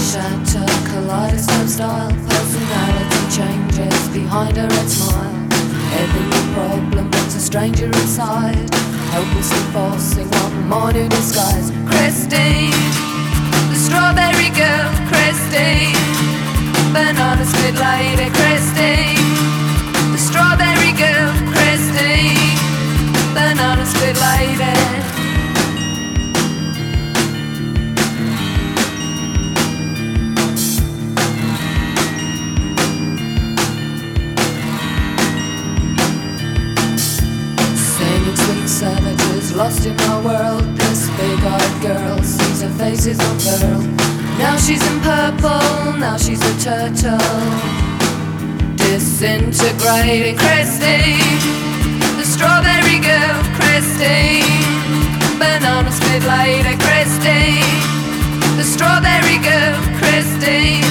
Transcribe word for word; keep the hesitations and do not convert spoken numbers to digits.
shatter, kaleidoscope style. Personality changes behind her red smile. Every problem brings a stranger inside, helplessly forcing one more new disguise. Christine, the strawberry girl. Christine, banana split lady. Christine, the strawberry girl. Christine, banana split lady. Sweet savages lost in our world. This big-eyed girl sees her face is unfurled. Now she's in purple, now she's a turtle, disintegrating. Christine, the strawberry girl. Christine, banana split lady. Christine, the strawberry girl. Christine,